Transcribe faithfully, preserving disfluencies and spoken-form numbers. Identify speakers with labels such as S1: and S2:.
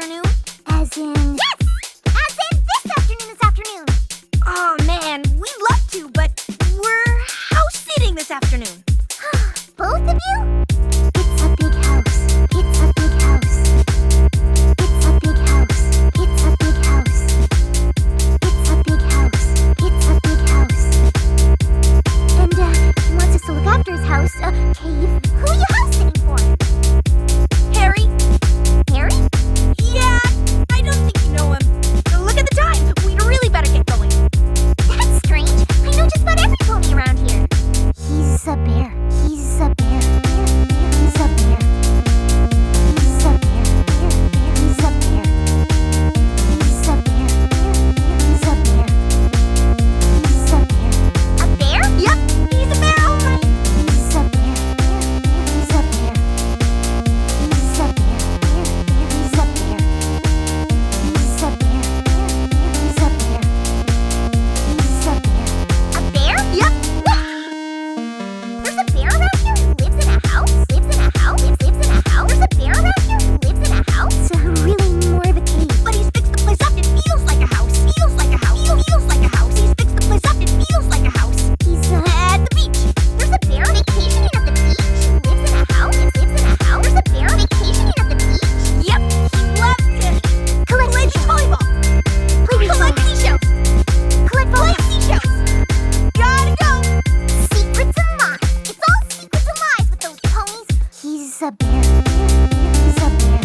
S1: afternoon?
S2: As in...
S1: Yes! As in this afternoon this afternoon. Oh, man, we'd love to, but we're house-sitting this afternoon.
S2: Both of you? It's a big house. It's a big house. It's a big house. It's a big house. It's a big house. It's a big house. And, uh, he wants us to look after his house. Uh, Cave, who are you house-sitting for?
S1: Harry?
S2: Harry?
S1: Yeah, I don't think you know him. Look at the time. We'd really better get going.
S2: That's strange. I know just about every pony around here. He's a bear. He's a bear. He's a bear. He's a bear. He's a bear. He's a bear. He's a bear. He's a bear.
S1: A bear? Yep, he's a bear, all right.
S2: He's a bear. He's a bear. He's a bear. He's a bear. He's a bear. He's a bear. He's a bear.
S1: A bear? Yep.
S2: There's a bear around here who lives in a house? Lives in a house? Lives, lives in a house? There's a bear around here who lives in a house? So really more of a cave.
S1: But he's fixed the place up. It feels like a house. Feels like a house. Feels, feels like a house. He's fixed the place up. It feels like a house.
S2: He's uh,
S1: At the beach.
S2: there's a bear vacationing at the beach who lives in a house? Lives, lives in a house? There's a bear vacationing at the beach?
S1: Yep, he loves to
S2: Collect
S1: play
S2: seashells.
S1: volleyball.
S2: Play beach
S1: Collect
S2: volleyball.
S1: seashells.
S2: Collect
S1: Play
S2: volleyball.
S1: seashells. Gotta go.
S2: Secrets and lies. It's all secrets and lies with those ponies. He's a bear. He's a bear.